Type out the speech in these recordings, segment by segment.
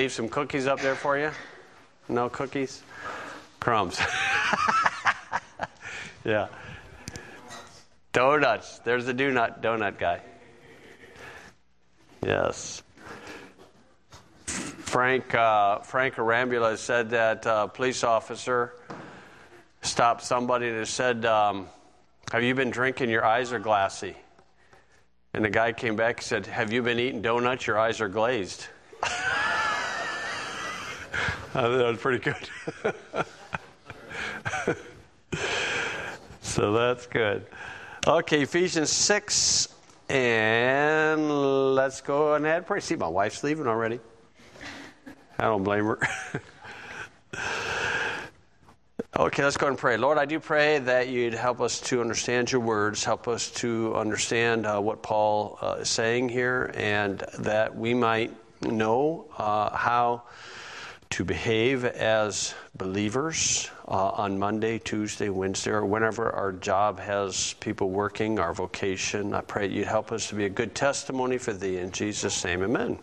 leave some cookies up there for you? No cookies? Crumbs. Yeah. Donuts. There's the donut guy. Yes. Frank Arambula said that a police officer stopped somebody that said, have you been drinking? Your eyes are glassy. And the guy came back and said, have you been eating donuts? Your eyes are glazed. That was pretty good. So that's good. Okay, Ephesians 6, and let's go and add prayer. See, my wife's leaving already. I don't blame her. Okay, let's go and pray. Lord, I do pray that you'd help us to understand your words, help us to understand what Paul is saying here, and that we might know how to behave as believers on Monday, Tuesday, Wednesday, or whenever our job has people working, our vocation. I pray you'd help us to be a good testimony for thee. In Jesus' name, amen.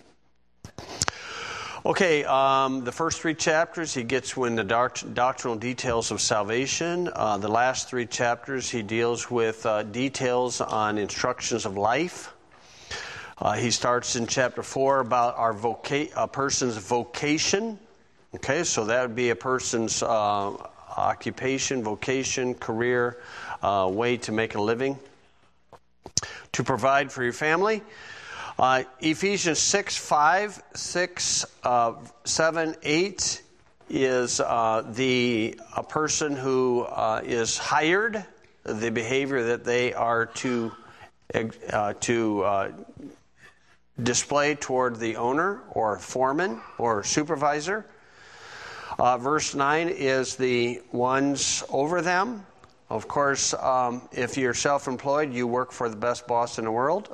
Okay, the first 3 chapters, he gets in the doctrinal details of salvation. The last 3 chapters, he deals with details on instructions of life. He starts in chapter 4 about a person's vocation. Okay, so that would be a person's occupation, vocation, career, way to make a living, to provide for your family. Ephesians 6, 5, 6, 7, 8 is a person who is hired, the behavior that they are to display toward the owner or foreman or supervisor. Verse 9 is the ones over them. Of course, if you're self-employed, you work for the best boss in the world.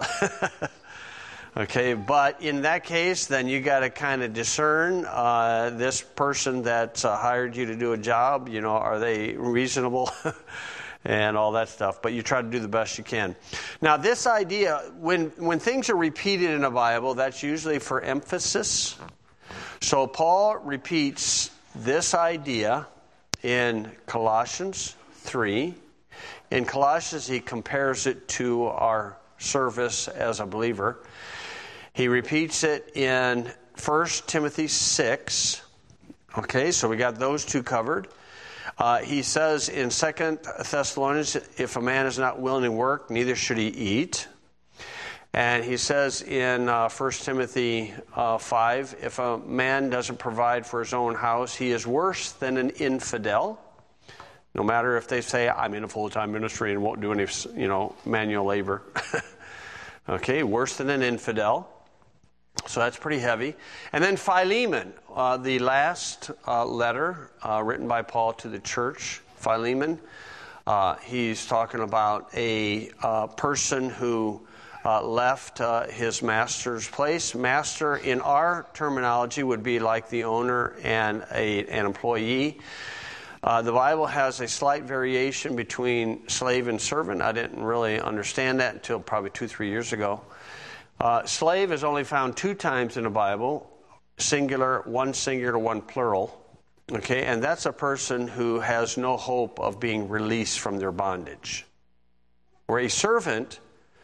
Okay, but in that case, then you got to kind of discern this person that's hired you to do a job. You know, are they reasonable and all that stuff? But you try to do the best you can. Now, this idea, when things are repeated in the Bible, that's usually for emphasis. So Paul repeats this idea in Colossians 3. In Colossians, he compares it to our service as a believer. He repeats it in 1 Timothy 6. Okay, so we got those 2 covered. He says in 2 Thessalonians, if a man is not willing to work, neither should he eat. And he says in 1 Timothy 5, if a man doesn't provide for his own house, he is worse than an infidel. No matter if they say, I'm in a full-time ministry and won't do any, manual labor. Okay, worse than an infidel. So that's pretty heavy. And then Philemon, the last letter written by Paul to the church, Philemon. He's talking about a person who left his master's place. Master, in our terminology, would be like the owner and an employee. The Bible has a slight variation between slave and servant. I didn't really understand that until probably 2-3 years ago. Slave is only found 2 times in the Bible, singular, one plural. Okay, and that's a person who has no hope of being released from their bondage. Where a servant,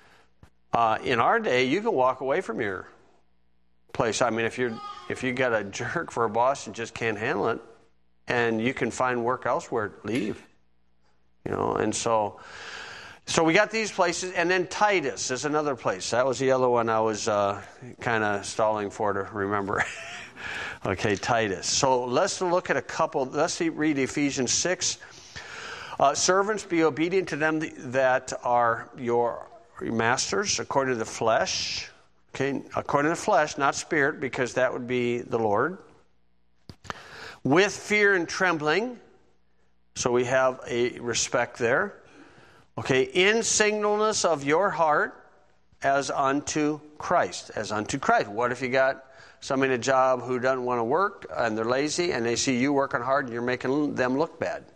in our day, you can walk away from your place. I mean, if you got a jerk for a boss and just can't handle it, and you can find work elsewhere, leave. And so we got these places, and then Titus is another place. That was the other one I was kind of stalling for to remember. Okay, Titus. So let's look at a couple. Let's read Ephesians 6. Servants, be obedient to them that are your masters according to the flesh. Okay, according to the flesh, not spirit, because that would be the Lord. With fear and trembling. So we have a respect there. Okay, in singleness of your heart as unto Christ. As unto Christ. What if you got somebody in a job who doesn't want to work and they're lazy and they see you working hard and you're making them look bad?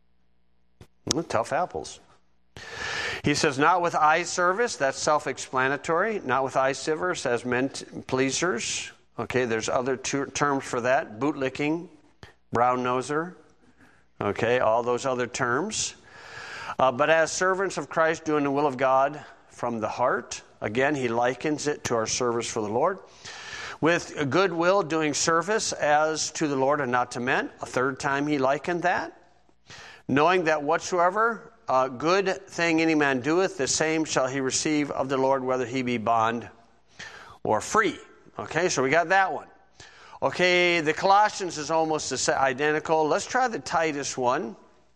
Tough apples. He says, not with eye service. That's self-explanatory. Not with eye service as men pleasers. Okay, there's other terms for that. Bootlicking, brown noser. Okay, all those other terms. But as servants of Christ doing the will of God from the heart, again, he likens it to our service for the Lord. With a good will doing service as to the Lord and not to men. A third time he likened that. Knowing that whatsoever good thing any man doeth, the same shall he receive of the Lord, whether he be bond or free. Okay, so we got that one. Okay, the Colossians is almost identical. Let's try the Titus one.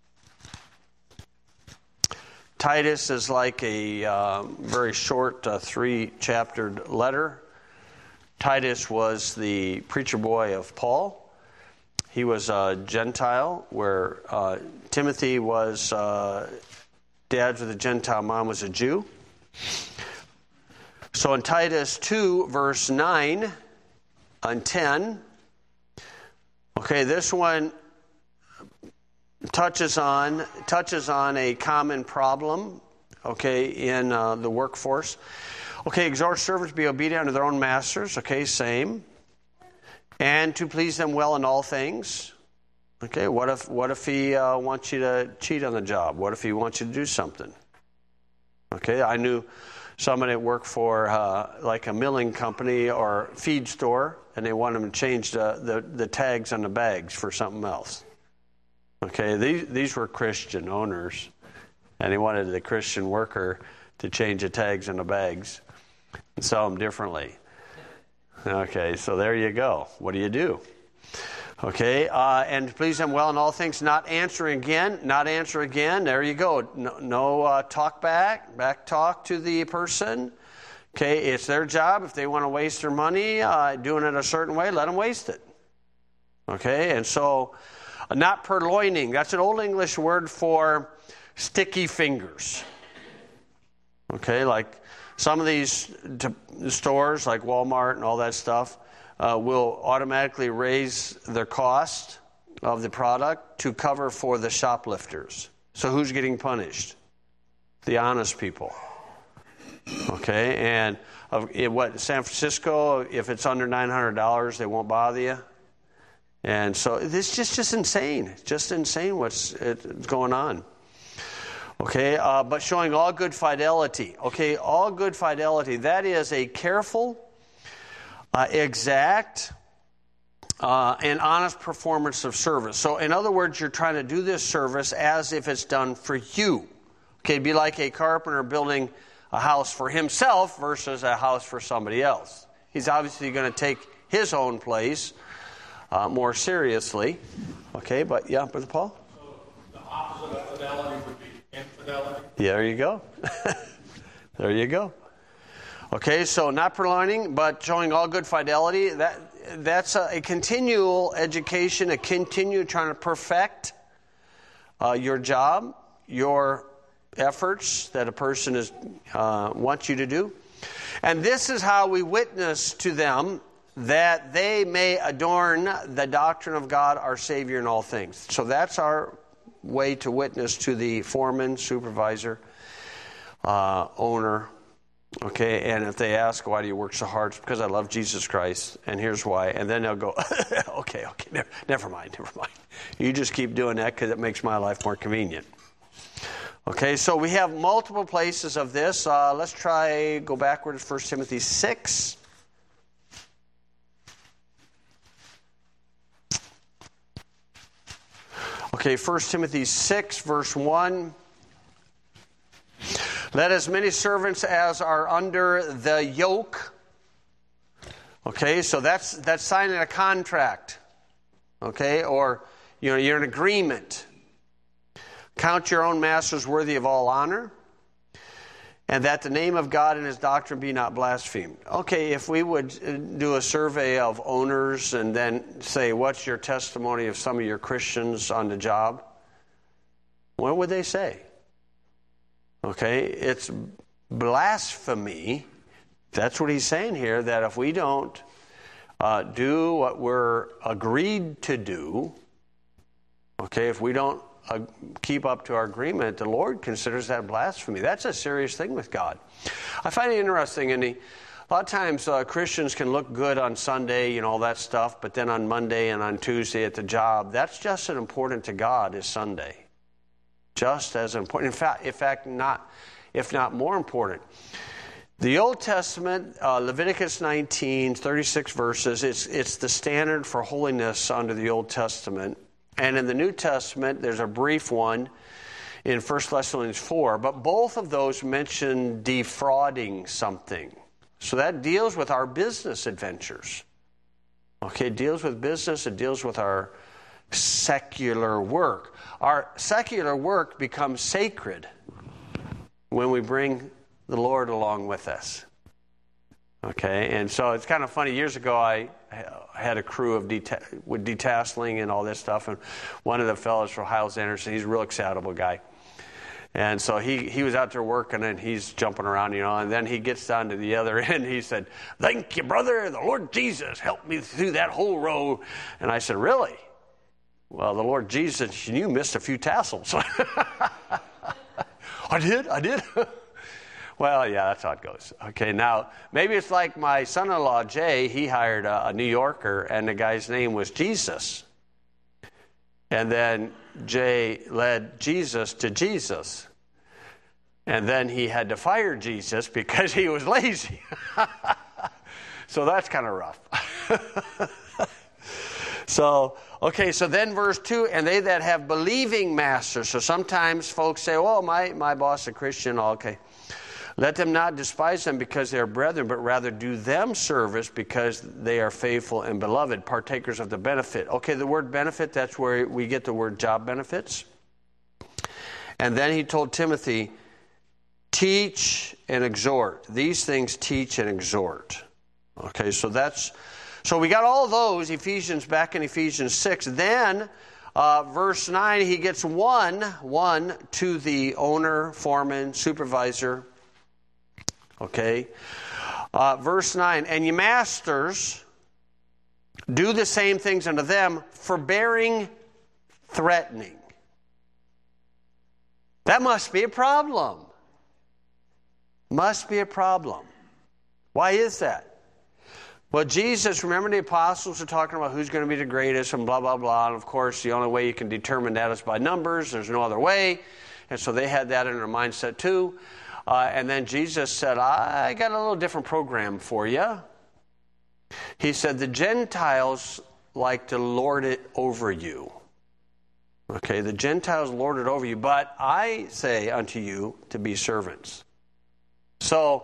Titus is like a very short 3-chaptered letter. Titus was the preacher boy of Paul. He was a Gentile, where Timothy was dad with a Gentile, mom was a Jew. So in Titus 2, verse 9 and 10, okay, this one touches on a common problem, okay, in the workforce. Okay, exhort servants to be obedient unto their own masters. Okay, same. And to please them well in all things. Okay, what if he wants you to cheat on the job? What if he wants you to do something? Okay, I knew somebody that worked for like a milling company or feed store, and they wanted him to change the tags on the bags for something else. Okay, these were Christian owners, and he wanted the Christian worker to change the tags on the bags and sell them differently. Okay, so there you go. What do? Okay, and to please them well in all things, not answer again. There you go. No talk back talk to the person. Okay, it's their job. If they want to waste their money doing it a certain way, let them waste it. Okay, and so not purloining. That's an Old English word for sticky fingers. Okay, like some of these stores like Walmart and all that stuff will automatically raise their cost of the product to cover for the shoplifters. So who's getting punished? The honest people. Okay, and San Francisco, if it's under $900, they won't bother you. And so this is just insane. It's just insane what's going on. Okay, but showing all good fidelity. Okay, all good fidelity. That is a careful, exact, and honest performance of service. So in other words, you're trying to do this service as if it's done for you. Okay, it'd be like a carpenter building a house for himself versus a house for somebody else. He's obviously going to take his own place more seriously. Okay, but yeah, Brother Paul? So the opposite of fidelity would be infidelity? Yeah, there you go. There you go. Okay, so not purloining, but showing all good fidelity. That's a continual education, a continue trying to perfect your job, your efforts that a person wants you to do. And this is how we witness to them that they may adorn the doctrine of God, our Savior, in all things. So that's our way to witness to the foreman, supervisor, owner. Okay, and if they ask, why do you work so hard? It's because I love Jesus Christ, and here's why. And then they'll go, okay, never mind. You just keep doing that because it makes my life more convenient. Okay, so we have multiple places of this. Let's go backwards to 1 Timothy 6. Okay, 1 Timothy 6, verse 1. Let as many servants as are under the yoke. Okay, so that's signing a contract. Okay, or you're in agreement. Count your own masters worthy of all honor, and that the name of God and his doctrine be not blasphemed. Okay, if we would do a survey of owners and then say, what's your testimony of some of your Christians on the job? What would they say? Okay, it's blasphemy. That's what he's saying here, that if we don't do what we're agreed to do, okay, if we don't keep up to our agreement, the Lord considers that blasphemy. That's a serious thing with God. I find it interesting in the A lot of times Christians can look good on Sunday, all that stuff, but then on Monday and on Tuesday at the job, that's just as important to God as Sunday. Just as important. In fact, if not more important. The Old Testament, Leviticus 19, 36 verses, it's the standard for holiness under the Old Testament. And in the New Testament, there's a brief one in 1 Thessalonians 4, but both of those mention defrauding something. So that deals with our business adventures. Okay, it deals with business, it deals with our secular work. Our secular work becomes sacred when we bring the Lord along with us. Okay, and so it's kind of funny. Years ago, I had a crew of with detasseling and all this stuff, and one of the fellows from Hyles Anderson, he's a real excitable guy. And so he was out there working, and he's jumping around, and then he gets down to the other end. He said, "Thank you, brother. The Lord Jesus helped me through that whole row." And I said, "Really?" "Well, the Lord Jesus, you missed a few tassels." I did. Well, yeah, that's how it goes. Okay, now, maybe it's like my son-in-law, Jay. He hired a New Yorker, and the guy's name was Jesus. And then Jay led Jesus to Jesus. And then he had to fire Jesus because he was lazy. So that's kind of rough. So then verse 2, and they that have believing masters. So sometimes folks say, "Oh, my boss is a Christian." Okay. "Let them not despise them because they are brethren, but rather do them service because they are faithful and beloved, partakers of the benefit." Okay, the word benefit, that's where we get the word job benefits. And then he told Timothy, teach and exhort. These things teach and exhort. Okay, so we got all those, back in Ephesians 6. Then, verse 9, he gets one to the owner, foreman, supervisor. Okay. Verse 9, and ye masters, do the same things unto them, forbearing, threatening. That must be a problem. Must be a problem. Why is that? Well, Jesus, remember the apostles are talking about who's going to be the greatest and blah, blah, blah. And of course, the only way you can determine that is by numbers. There's no other way. And so they had that in their mindset too. And then Jesus said, I got a little different program for you. He said, the Gentiles like to lord it over you. Okay, the Gentiles lord it over you, but I say unto you to be servants. So,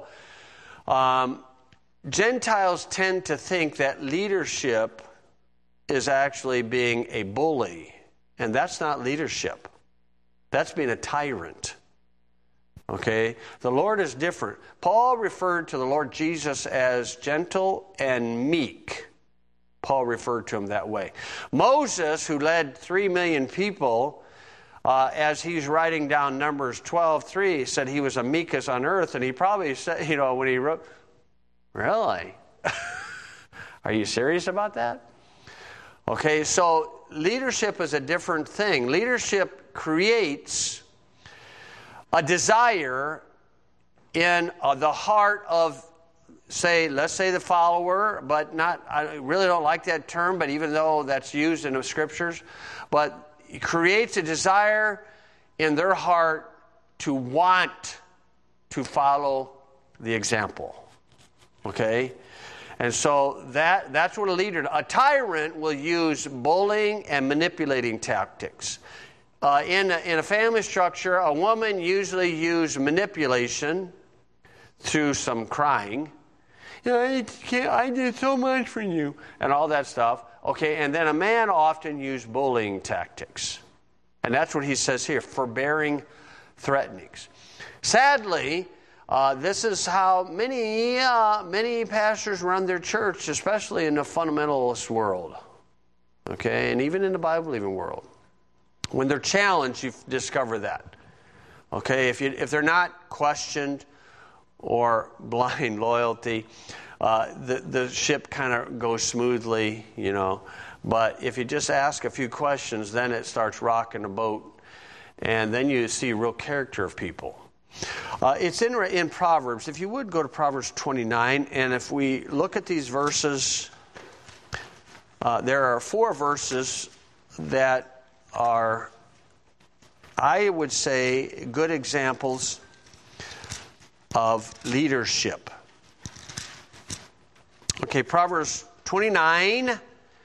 Gentiles tend to think that leadership is actually being a bully. And that's not leadership. That's being a tyrant. Okay? The Lord is different. Paul referred to the Lord Jesus as gentle and meek. Paul referred to him that way. Moses, who led 3 million people, as he's writing down Numbers 12:3, said he was a meekest on earth. And he probably said, when he wrote, really? Are you serious about that? Okay, so leadership is a different thing. Leadership creates a desire in the heart of, let's say the follower, but not, I really don't like that term, but even though that's used in the scriptures, but it creates a desire in their heart to want to follow the example. Okay? And so that's what a tyrant will use bullying and manipulating tactics. In a family structure, a woman usually uses manipulation through some crying. I did so much for you, and all that stuff. Okay, and then a man often uses bullying tactics. And that's what he says here, forbearing threatenings. Sadly, this is how many pastors run their church, especially in the fundamentalist world. Okay, and even in the Bible-believing world. When they're challenged, you discover that. Okay, if they're not questioned or blind loyalty, the ship kind of goes smoothly, But if you just ask a few questions, then it starts rocking the boat. And then you see real character of people. It's in Proverbs. If you would go to Proverbs 29, and if we look at these verses, there are 4 verses that are, I would say, good examples of leadership. Okay, Proverbs 29,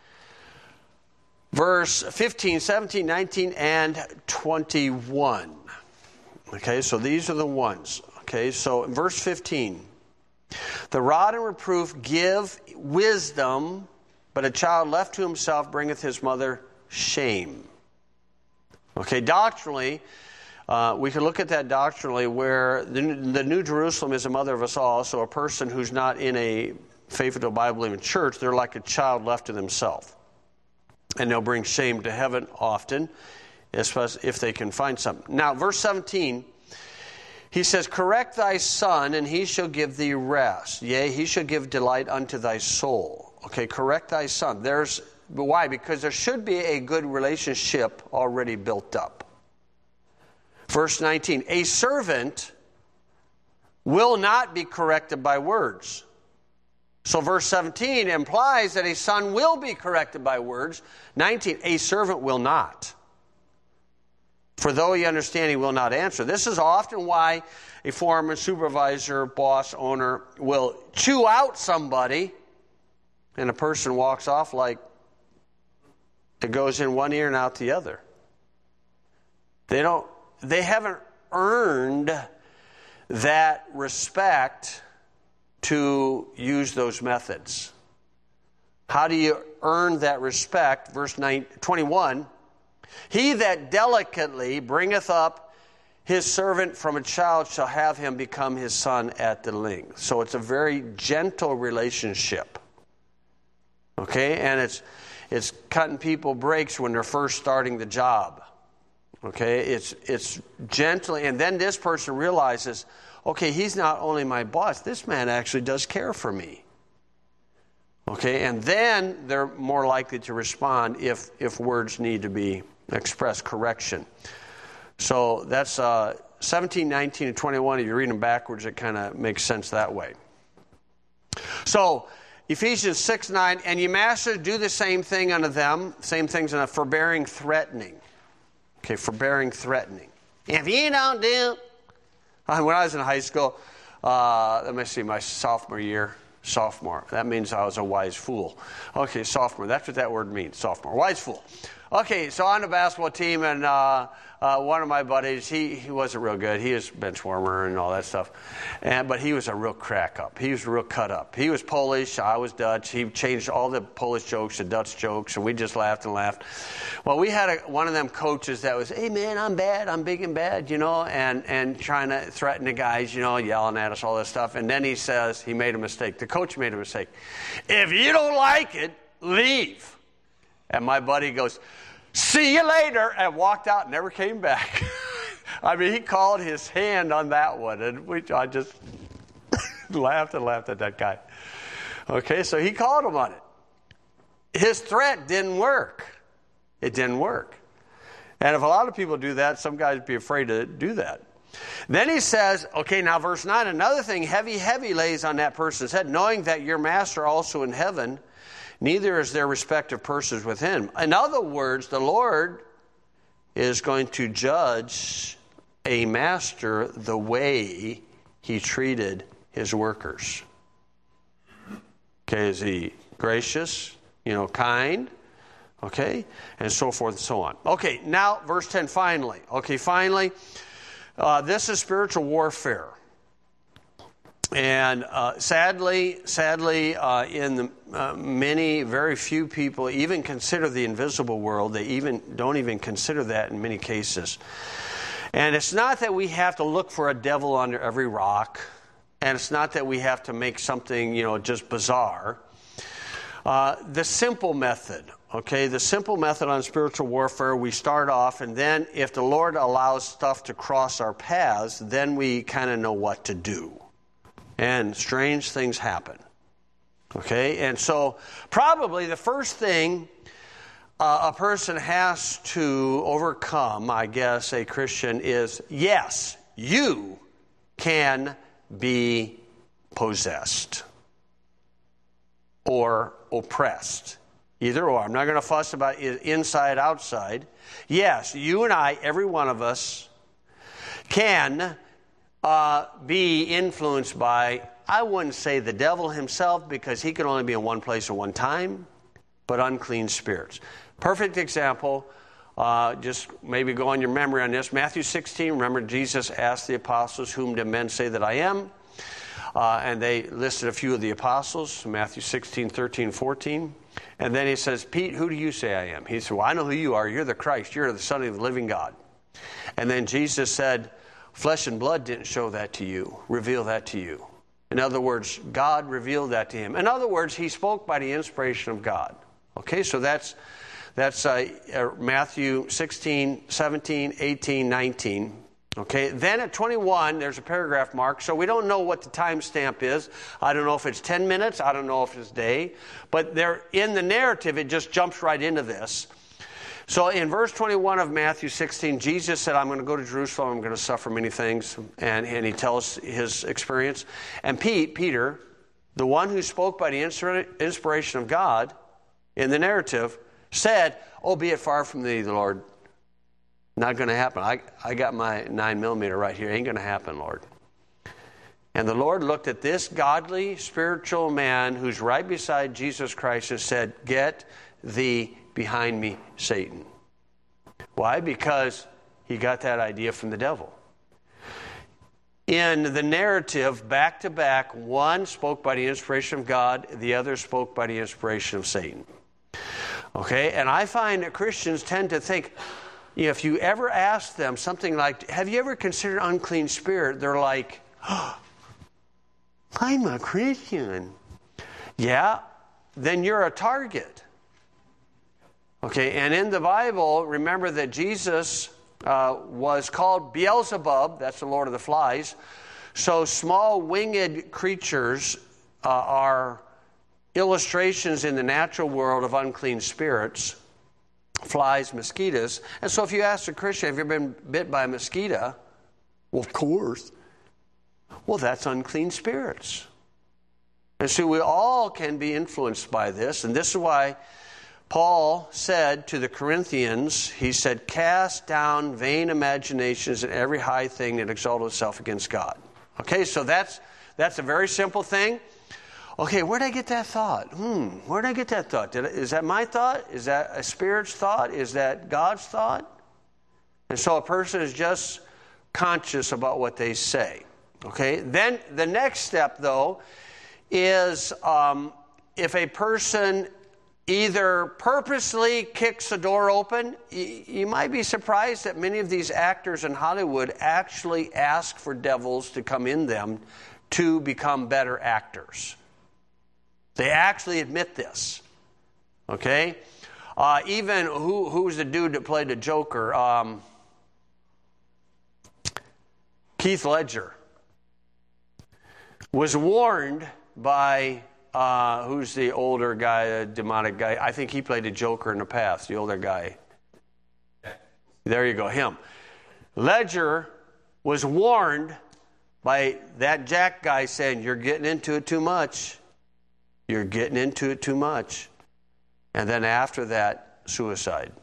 verse 15, 17, 19, and 21. Okay, so these are the ones. Okay, so in verse 15, the rod and reproof give wisdom, but a child left to himself bringeth his mother shame. Okay, doctrinally, we can look at that doctrinally where the New Jerusalem is the mother of us all, so a person who's not in a faithful Bible-believing church, they're like a child left to themselves. And they'll bring shame to heaven often, especially if they can find something. Now, verse 17, he says, correct thy son, and he shall give thee rest. Yea, he shall give delight unto thy soul. Okay, correct thy son. Why? Because there should be a good relationship already built up. Verse 19, a servant will not be corrected by words. So verse 17 implies that a son will be corrected by words. 19, a servant will not. For though he understand, he will not answer. This is often why a foreman, supervisor, boss, owner will chew out somebody and a person walks off like it goes in one ear and out the other. They haven't earned that respect to use those methods. How do you earn that respect? Verse 21, he that delicately bringeth up his servant from a child shall have him become his son at the length. So it's a very gentle relationship. Okay, and it's cutting people breaks when they're first starting the job. Okay, it's gently, and then this person realizes, okay, he's not only my boss, this man actually does care for me. Okay, and then they're more likely to respond if words need to be expressed, correction. So that's 17, 19, and 21. If you read them backwards, it kind of makes sense that way. So Ephesians 6, 9, and ye masters do the same thing unto them, same things unto forbearing, threatening. Okay, forbearing, threatening. If you don't do... When I was in high school, let me see, my sophomore year, that means I was a wise fool. Okay, sophomore, that's what that word means, sophomore, wise fool. Okay, so on the basketball team, and one of my buddies, he wasn't real good. He was bench warmer and all that stuff. But he was a real crack up. He was real cut up. He was Polish. I was Dutch. He changed all the Polish jokes to Dutch jokes, and we just laughed and laughed. Well, we had one of them coaches that was, hey, man, I'm bad. I'm big and bad, and trying to threaten the guys, yelling at us, all this stuff. And then he says he made a mistake. The coach made a mistake. If you don't like it, leave. And my buddy goes, see you later, and walked out and never came back. I mean, he called his hand on that one, and I just laughed and laughed at that guy. Okay, so he called him on it. His threat didn't work. It didn't work. And if a lot of people do that, some guys would be afraid to do that. Then he says, okay, now verse 9, another thing heavy lays on that person's head, knowing that your master also in heaven, neither is there respect of persons with him. In other words, the Lord is going to judge a master the way he treated his workers. Okay, is he gracious, kind? Okay, and so forth and so on. Okay, now verse 10, finally. Okay, finally, this is spiritual warfare. And sadly, in the very few people even consider the invisible world. They don't even consider that in many cases. And it's not that we have to look for a devil under every rock, and it's not that we have to make something just bizarre. The simple method. Okay, the simple method on spiritual warfare, we start off, and then if the Lord allows stuff to cross our paths, then we kind of know what to do. And strange things happen. Okay, and so probably the first thing a person has to overcome, I guess, a Christian, is, yes, you can be possessed or oppressed. Either or. I'm not going to fuss about it inside, outside. Yes, you and I, every one of us, can be influenced by, I wouldn't say the devil himself, because he can only be in one place at one time, but unclean spirits. Perfect example, just maybe go on your memory on this. Matthew 16, remember Jesus asked the apostles, whom do men say that I am? And they listed a few of the apostles, Matthew 16, 13, 14. And then he says, Pete, who do you say I am? He said, well, I know who you are. You're the Christ. You're the Son of the living God. And then Jesus said, flesh and blood didn't show that to you, reveal that to you. In other words, God revealed that to him. In other words, he spoke by the inspiration of God. Okay, so that's Matthew 16, 17, 18, 19. Okay, then at 21, there's a paragraph mark, so we don't know what the timestamp is. I don't know if it's 10 minutes, I don't know if it's a day, but there in the narrative, it just jumps right into this. So in verse 21 of Matthew 16, Jesus said, I'm going to go to Jerusalem, I'm going to suffer many things, and he tells his experience. And Peter, the one who spoke by the inspiration of God in the narrative, said, oh, be it far from thee, the Lord. Not going to happen. I got my 9mm right here. Ain't going to happen, Lord. And the Lord looked at this godly, spiritual man who's right beside Jesus Christ and said, get thee behind me, Satan. Why? Because he got that idea from the devil. In the narrative, back to back, one spoke by the inspiration of God, the other spoke by the inspiration of Satan. Okay? And I find that Christians tend to think, if you ever ask them something like, have you ever considered unclean spirit? They're like, oh, I'm a Christian. Yeah, then you're a target. Okay, and in the Bible, remember that Jesus was called Beelzebub, that's the Lord of the Flies. So small winged creatures are illustrations in the natural world of unclean spirits. Flies, mosquitoes. And so if you ask a Christian, have you ever been bit by a mosquito? Well, of course. Well, that's unclean spirits. And so we all can be influenced by this. And this is why Paul said to the Corinthians, he said, cast down vain imaginations and every high thing that exalted itself against God. Okay, so that's a very simple thing. Okay, where did I get that thought? Where did I get that thought? Is that my thought? Is that a spirit's thought? Is that God's thought? And so a person is just conscious about what they say. Okay, then the next step, though, is if a person either purposely kicks a door open, you might be surprised that many of these actors in Hollywood actually ask for devils to come in them to become better actors. They actually admit this. Okay? Even, who was the dude that played the Joker? Heath Ledger was warned by, who's the older guy, the demonic guy? I think he played the Joker in the past, the older guy. There you go, him. Ledger was warned by that Jack guy saying, you're getting into it too much. You're getting into it too much. And then after that, suicide.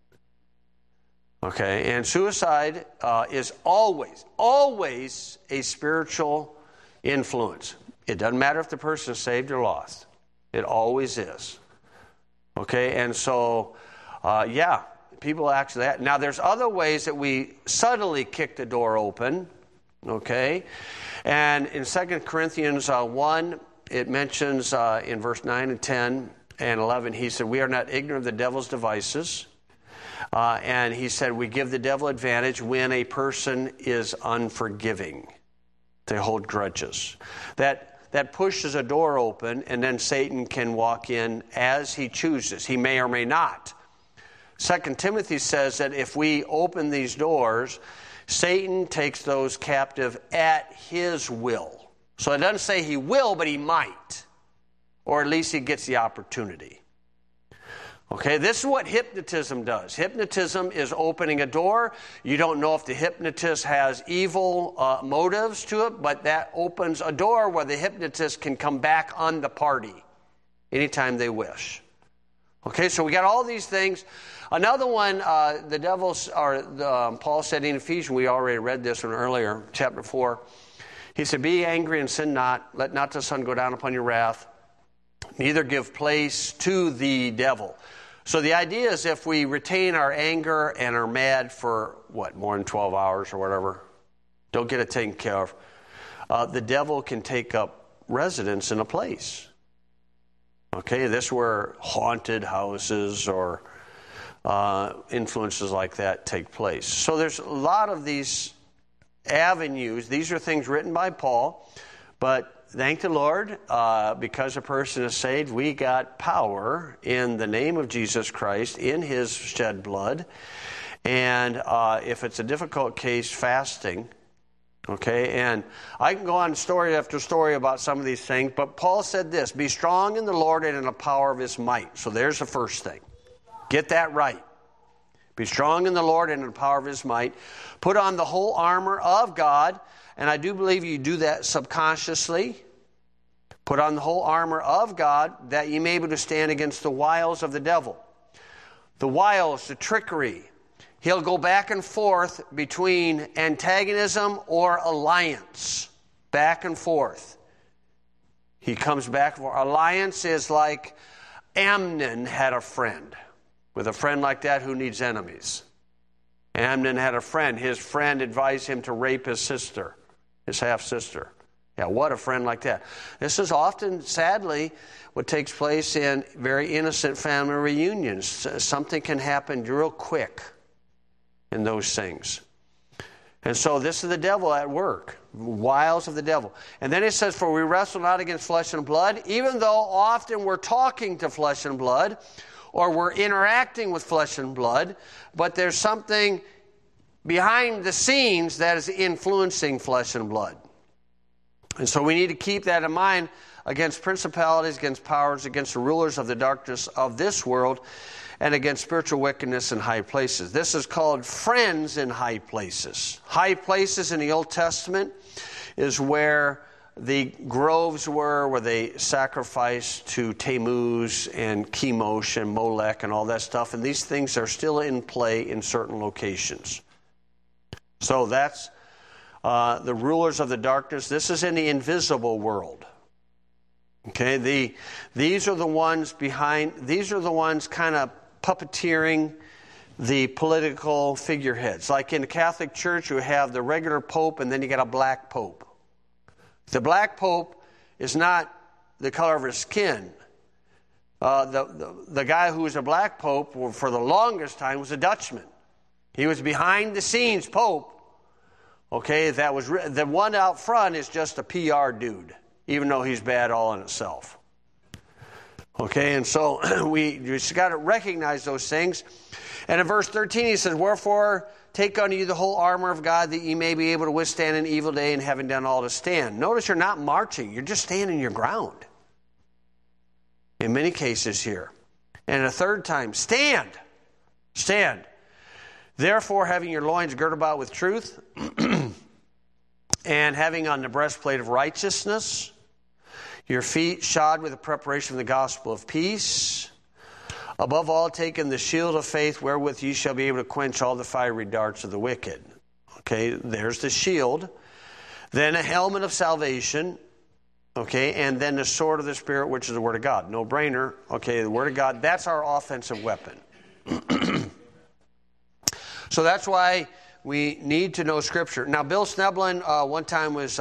Okay, and suicide is always a spiritual influence. It doesn't matter if the person is saved or lost. It always is. Okay, and so, people actually... Now, there's other ways that we subtly kick the door open. Okay, and in 2 Corinthians 1... it mentions in verse 9 and 10 and 11, he said, we are not ignorant of the devil's devices. And he said, we give the devil advantage when a person is unforgiving. They hold grudges. That pushes a door open, and then Satan can walk in as he chooses. He may or may not. 2 Timothy says that if we open these doors, Satan takes those captive at his will. So it doesn't say he will, but he might. Or at least he gets the opportunity. Okay, this is what hypnotism does. Hypnotism is opening a door. You don't know if the hypnotist has evil motives to it, but that opens a door where the hypnotist can come back on the party anytime they wish. Okay, so we got all these things. Another one, the devil's, or Paul said in Ephesians, we already read this one earlier, chapter 4. He said, be angry and sin not. Let not the sun go down upon your wrath. Neither give place to the devil. So the idea is if we retain our anger and are mad for, more than 12 hours or whatever, don't get it taken care of, the devil can take up residence in a place. Okay, this is where haunted houses or influences like that take place. So there's a lot of these avenues. These are things written by Paul, but thank the Lord, because a person is saved, we got power in the name of Jesus Christ, in his shed blood. And if it's a difficult case, fasting. Okay, and I can go on story after story about some of these things, but Paul said this, be strong in the Lord and in the power of his might. So there's the first thing. Get that right. Be strong in the Lord and in the power of his might. Put on the whole armor of God. And I do believe you do that subconsciously. Put on the whole armor of God that you may be able to stand against the wiles of the devil. The wiles, the trickery. He'll go back and forth between antagonism or alliance. Back and forth. He comes back and forth. Alliance is like Amnon had a friend. With a friend like that, who needs enemies? Amnon had a friend. His friend advised him to rape his sister, his half-sister. Yeah, what a friend like that. This is often, sadly, what takes place in very innocent family reunions. Something can happen real quick in those things. And so this is the devil at work. Wiles of the devil. And then it says, for we wrestle not against flesh and blood, even though often we're talking to flesh and blood, or we're interacting with flesh and blood, but there's something behind the scenes that is influencing flesh and blood. And so we need to keep that in mind against principalities, against powers, against the rulers of the darkness of this world, and against spiritual wickedness in high places. This is called friends in high places. High places in the Old Testament is where the groves were, where they sacrificed to Tammuz and Chemosh and Molech and all that stuff. And these things are still in play in certain locations. So that's the rulers of the darkness. This is in the invisible world. Okay, these are the ones behind, these are the ones kind of puppeteering the political figureheads. Like in the Catholic Church, you have the regular pope and then you got a black pope. The black pope is not the color of his skin. The guy who was a black pope for the longest time was a Dutchman. He was behind the scenes pope. Okay, that was the one out front is just a PR dude, even though he's bad all in itself. Okay, and so we just got to recognize those things. And in verse 13 he says, wherefore take unto you the whole armor of God, that ye may be able to withstand an evil day, and having done all to stand. Notice you're not marching, you're just standing your ground. In many cases here. And a third time, stand. Stand. Therefore, having your loins girt about with truth, and having on the breastplate of righteousness, your feet shod with the preparation of the gospel of peace, above all taking the shield of faith, wherewith ye shall be able to quench all the fiery darts of the wicked. Okay, there's the shield. Then a helmet of salvation. Okay, and then the sword of the Spirit, which is the Word of God. No brainer. Okay, the Word of God, that's our offensive weapon. So that's why we need to know Scripture. Now, Bill Sneblin one time was,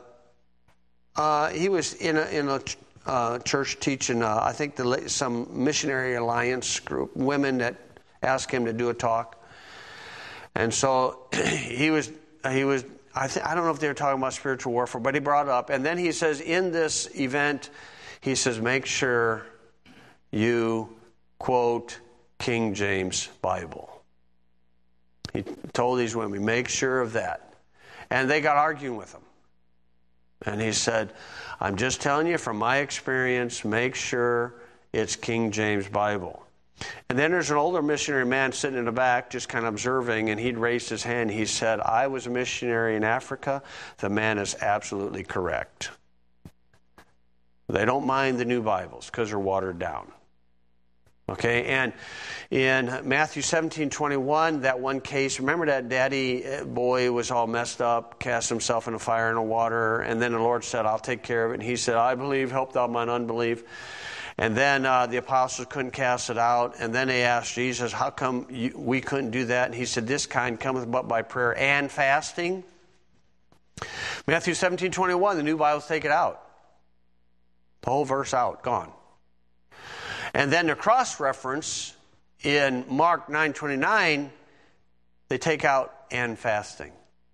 he was in a church teaching, I think some missionary alliance group, women that asked him to do a talk. And so he was. I don't know if they were talking about spiritual warfare, but he brought it up. And then he says, in this event, he says, make sure you quote King James Bible. He told these women, make sure of that. And they got arguing with him. And he said, I'm just telling you from my experience, make sure it's King James Bible. And then there's an older missionary man sitting in the back just kind of observing, and he'd raised his hand. He said, I was a missionary in Africa. The man is absolutely correct. They don't mind the new Bibles because they're watered down. Okay, and in Matthew 17:21, that one case, remember that daddy boy was all messed up, cast himself in the fire and the water, and then the Lord said, I'll take care of it. And he said, I believe, help thou mine unbelief. And then the apostles couldn't cast it out. And then they asked Jesus, how come we couldn't do that? And he said, this kind cometh but by prayer and fasting. Matthew 17:21, the new Bibles take it out. The whole verse out, gone. And then the cross-reference in Mark 9:29, they take out and fasting.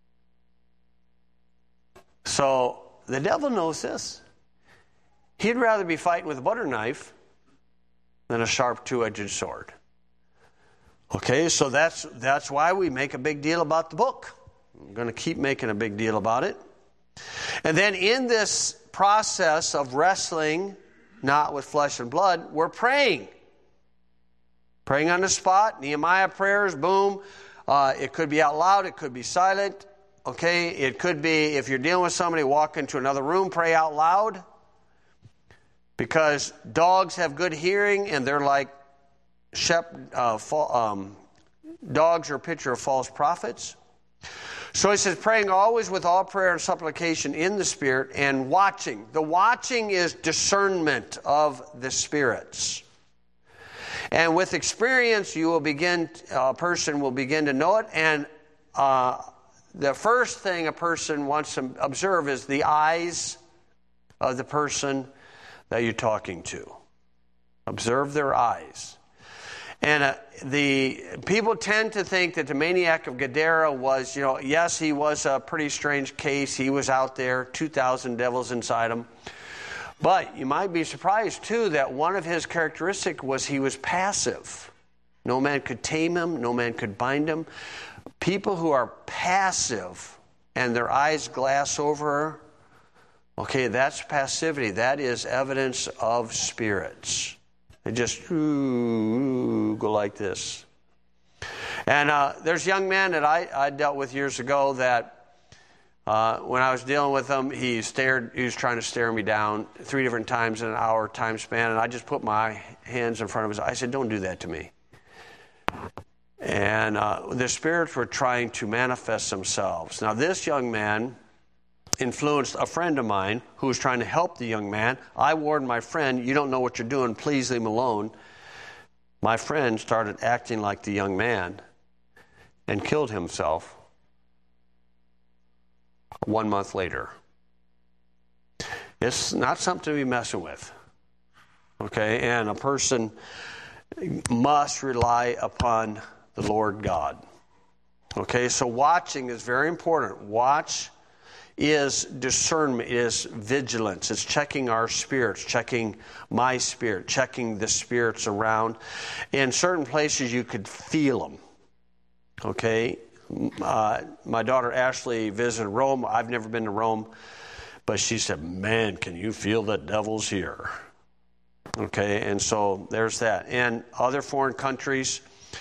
So the devil knows this. He'd rather be fighting with a butter knife than a sharp two-edged sword. Okay, so that's why we make a big deal about the book. I'm going to keep making a big deal about it. And then in this process of wrestling, not with flesh and blood, we're praying. Praying on the spot, Nehemiah prayers, boom. It could be out loud, it could be silent. Okay, it could be, if you're dealing with somebody, walk into another room, pray out loud. Because dogs have good hearing, and they're like dogs are a picture of false prophets. So he says, praying always with all prayer and supplication in the Spirit, and watching. The watching is discernment of the spirits. And with experience, a person will begin to know it. And the first thing a person wants to observe is the eyes of the person that you're talking to. Observe their eyes. And the people tend to think that the maniac of Gadara was, yes, he was a pretty strange case. He was out there, 2,000 devils inside him. But you might be surprised, too, that one of his characteristics was he was passive. No man could tame him. No man could bind him. People who are passive and their eyes glass over, okay, that's passivity. That is evidence of spirits. They just go like this. And there's a young man that I dealt with years ago that when I was dealing with him, he was trying to stare me down 3 different times in an hour time span, and I just put my hands in front of his eyes. I said, don't do that to me. And the spirits were trying to manifest themselves. Now, this young man influenced a friend of mine who was trying to help the young man. I warned my friend, you don't know what you're doing, please leave him alone. My friend started acting like the young man and killed himself 1 month later. It's not something to be messing with. Okay, and a person must rely upon the Lord God. Okay, so watching is very important. Watch is discernment, is vigilance. It's checking our spirits, checking my spirit, checking the spirits around. In certain places you could feel them. Okay? My daughter Ashley visited Rome. I've never been to Rome. But she said, man, can you feel the devil's here? Okay, and so there's that. And other foreign countries,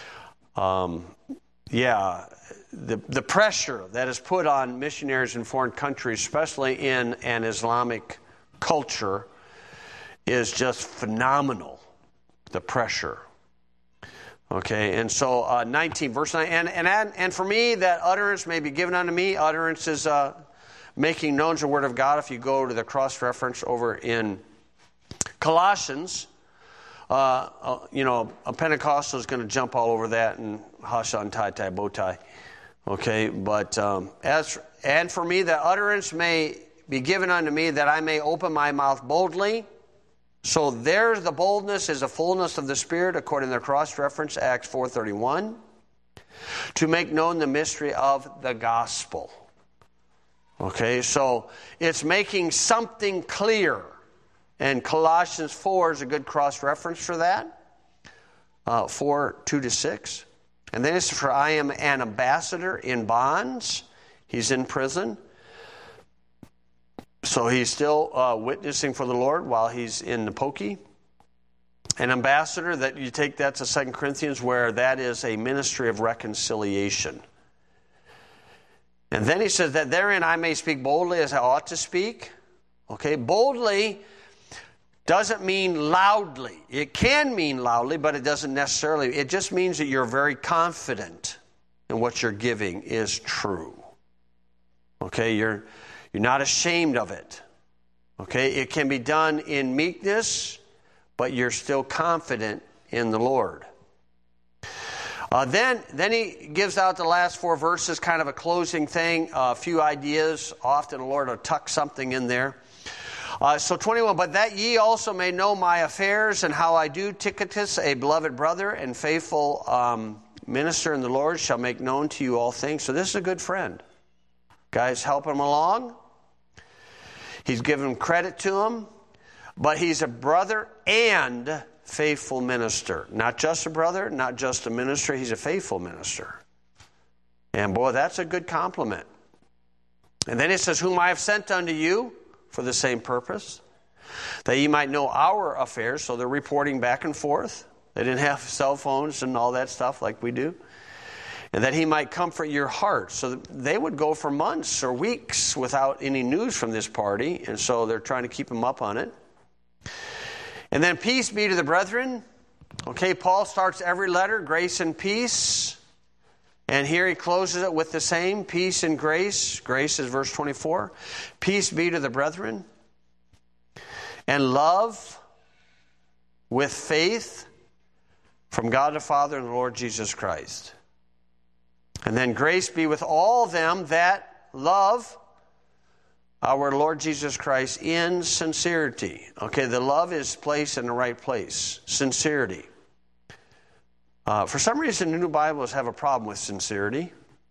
the pressure that is put on missionaries in foreign countries, especially in an Islamic culture, is just phenomenal, the pressure. Okay, and so 19, verse 9, and for me that utterance may be given unto me. Utterance is making known the word of God. If you go to the cross-reference over in Colossians, a Pentecostal is going to jump all over that and hashan tie tie bow tie. Okay, but and for me that utterance may be given unto me, that I may open my mouth boldly. So there's the boldness, is the fullness of the Spirit, according to the cross-reference, Acts 4:31, to make known the mystery of the gospel. Okay, so it's making something clear. And Colossians 4 is a good cross-reference for that. 4:2-6. And then it's for I am an ambassador in bonds. He's in prison. So he's still witnessing for the Lord while he's in the pokey. An ambassador, that you take that to 2 Corinthians, where that is a ministry of reconciliation. And then he says that therein I may speak boldly as I ought to speak. Okay, boldly doesn't mean loudly. It can mean loudly, but it doesn't necessarily. It just means that you're very confident in what you're giving is true. Okay, you're not ashamed of it. Okay, it can be done in meekness, but you're still confident in the Lord. Then he gives out the last 4 verses, kind of a closing thing, a few ideas. Often the Lord will tuck something in there. So 21, but that ye also may know my affairs and how I do. Tychicus, a beloved brother and faithful minister in the Lord, shall make known to you all things. So this is a good friend. Guys, help him along. He's given credit to him. But he's a brother and faithful minister. Not just a brother, not just a minister. He's a faithful minister. And boy, that's a good compliment. And then it says, whom I have sent unto you for the same purpose, that ye might know our affairs. So they're reporting back and forth. They didn't have cell phones and all that stuff like we do. And that he might comfort your heart. So they would go for months or weeks without any news from this party. And so they're trying to keep him up on it. And then peace be to the brethren. Okay, Paul starts every letter, grace and peace. And here he closes it with the same, peace and grace. Grace is verse 24. Peace be to the brethren. And love with faith from God the Father and the Lord Jesus Christ. And then grace be with all them that love our Lord Jesus Christ in sincerity. Okay, the love is placed in the right place. Sincerity. For some reason, the New Bibles have a problem with sincerity.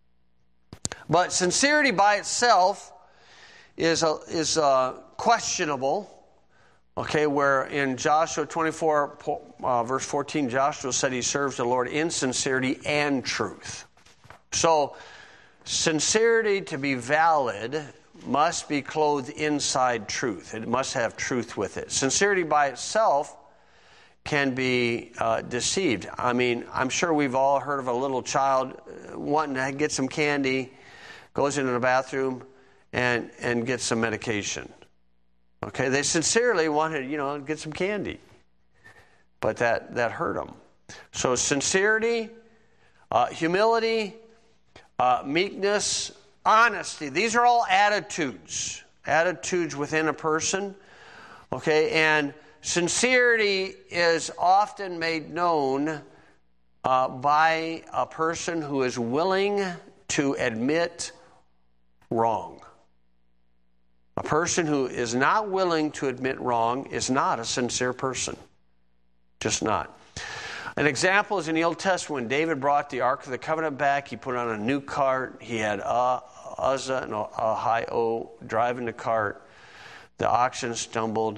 But sincerity by itself is questionable. Okay, where in Joshua 24, verse 14, Joshua said he serves the Lord in sincerity and truth. So, sincerity to be valid must be clothed inside truth. It must have truth with it. Sincerity by itself can be deceived. I mean, I'm sure we've all heard of a little child wanting to get some candy, goes into the bathroom and gets some medication. Okay, they sincerely wanted, to get some candy. But that hurt them. So sincerity, humility, meekness, honesty. These are all attitudes. Attitudes within a person. Okay, and sincerity is often made known by a person who is willing to admit wrong. A person who is not willing to admit wrong is not a sincere person. Just not. An example is in the Old Testament when David brought the Ark of the Covenant back. He put on a new cart. He had Uzzah and Ahio driving the cart. The oxen stumbled.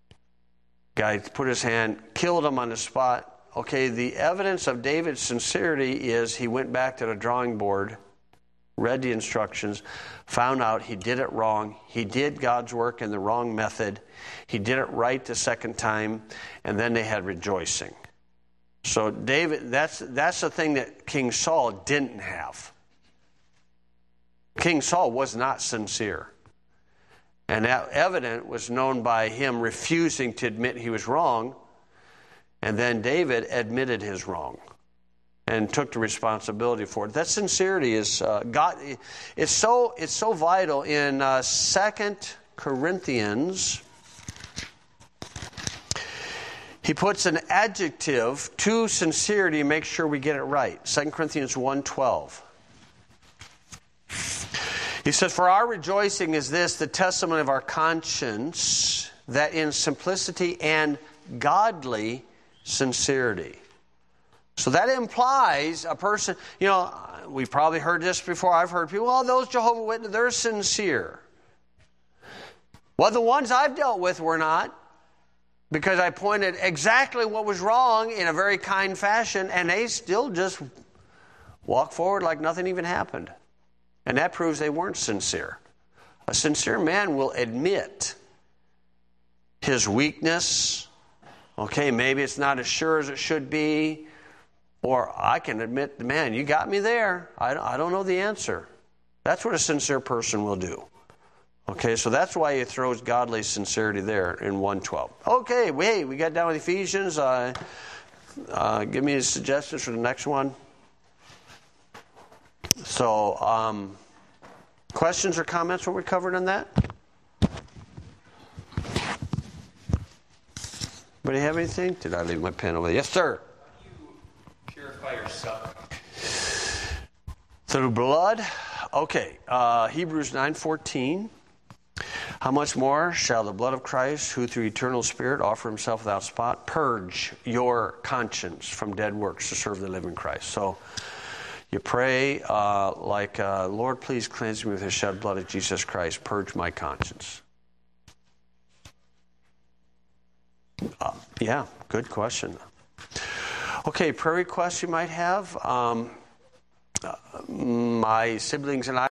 Guy put his hand, killed him on the spot. Okay, the evidence of David's sincerity is he went back to the drawing board, read the instructions, found out he did it wrong. He did God's work in the wrong method. He did it right the second time, and then they had rejoicing. So David, that's the thing that King Saul didn't have. King Saul was not sincere. And that evident was known by him refusing to admit he was wrong. And then David admitted his wrong and took the responsibility for it. That sincerity is God. It's so vital in 2 Corinthians. He puts an adjective to sincerity to make sure we get it right. 2 Corinthians 1:12. He says, for our rejoicing is this, the testimony of our conscience, that in simplicity and godly sincerity. So that implies a person, we've probably heard this before. I've heard people, those Jehovah's Witnesses, they're sincere. Well, the ones I've dealt with were not, because I pointed exactly what was wrong in a very kind fashion, and they still just walk forward like nothing even happened. And that proves they weren't sincere. A sincere man will admit his weakness, Okay, maybe it's not as sure as it should be. Or I can admit, man, you got me there. I don't know the answer. That's what a sincere person will do. Okay, so that's why he throws godly sincerity there in 1:12. Okay, we got down with Ephesians. Give me suggestions for the next one. So, questions or comments what we covered on that? Anybody have anything? Did I leave my pen over there? Yes, sir. How do you purify yourself? Through blood? Okay, Hebrews 9:14. How much more shall the blood of Christ, who through eternal Spirit offer himself without spot, purge your conscience from dead works to serve the living Christ? So you pray Lord, please cleanse me with the shed blood of Jesus Christ. Purge my conscience. Yeah, good question. Okay, prayer requests you might have. My siblings and I